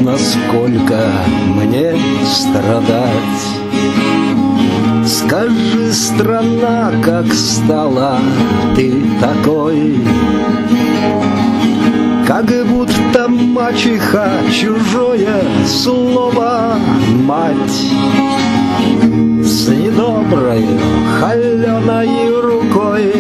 насколько мне страдать. Скажи, страна, как стала ты такой, как будто мачеха чужое слово мать. С недоброй холеной рукой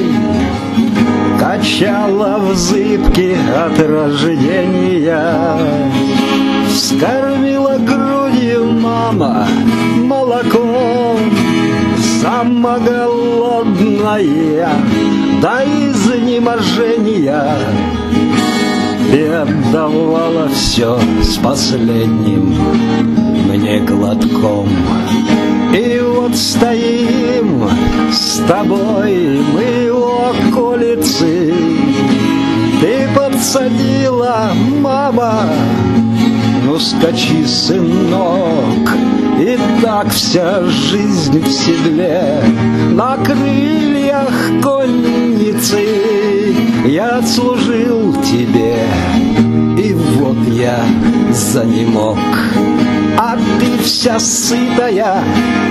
качала в зыбке от рождения. Вскормила грудью мама молоком, сама голодная до изнеможения, и отдавала все с последним мне глотком. И вот стоим с тобой мы у околицы. Ты подсадила, мама, ну скачи, сынок. И так вся жизнь в седле, на крыльях конницы я отслужил тебе, и вот я занемог. А ты вся сытая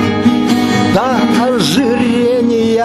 до ожирения,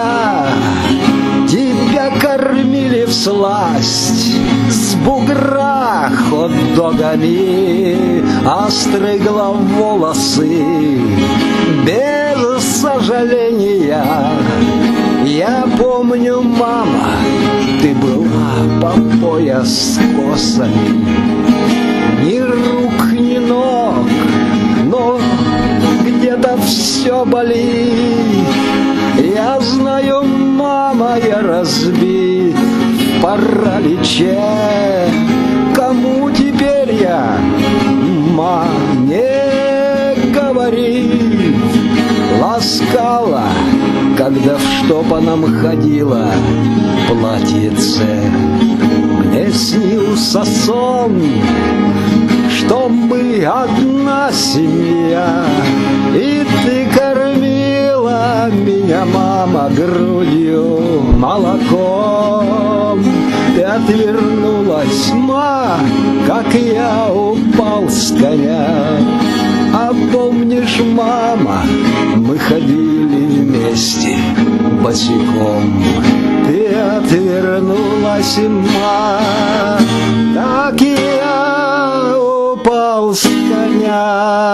тебя кормили всласть с бугра хот-догами, остригла волосы без сожаления. Я помню, мама, ты была по пояс косами, ни рук, ни ног, но где-то все болит. Я знаю, мама, я разбит в параличе. Кому теперь я, ма, не говори? Ласкала, когда в штопаном ходила платьице. Мне снился сон, что мы одна семья, и ты кормила меня, мама, грудью, молоком. Ты отвернулась, ма, как я упал с коня. А помнишь, мама, мы ходили вместе босиком. Ты отвернулась, ма, так я упал с коня.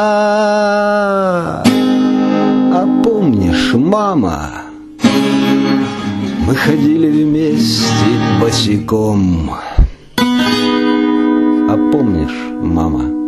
А помнишь, мама, мы ходили вместе босиком. А помнишь, мама,